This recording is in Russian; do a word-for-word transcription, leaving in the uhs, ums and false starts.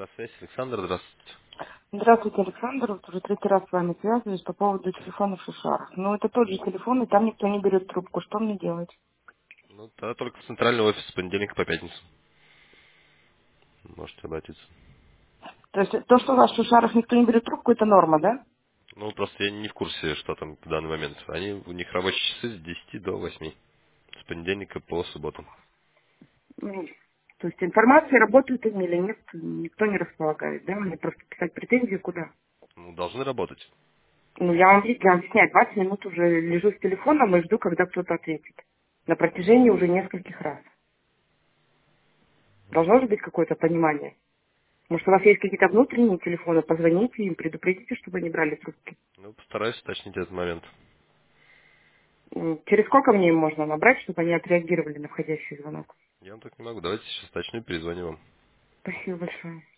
Связь, Александр, здравствуйте. Здравствуйте, Александр. Вот уже третий раз с вами связываюсь по поводу телефона в шишарах. Ну, это тот же телефон, и там никто не берет трубку. Что мне делать? Ну, тогда только в центральный офис с понедельника по пятницу. Можете обратиться. То есть то, что у вас в шишарах никто не берет трубку, это норма, да? Ну, просто я не в курсе, что там в данный момент. Они, у них рабочие часы с десяти до восьми. С понедельника по субботу. Ну, то есть информация, работает им или нет, никто не располагает, да? Мне просто писать претензии куда? Ну, должны работать. Ну, я вам, я вам объясняю, двадцать минут уже лежу с телефоном и жду, когда кто-то ответит. На протяжении уже нескольких раз. Должно же быть какое-то понимание. Может, у вас есть какие-то внутренние телефоны, позвоните им, предупредите, чтобы они брали трубки. Ну, постараюсь уточнить этот момент. М, Через сколько мне им можно набрать, чтобы они отреагировали на входящий звонок? Я вам так не могу. Давайте сейчас уточню и перезвоню вам. Спасибо большое.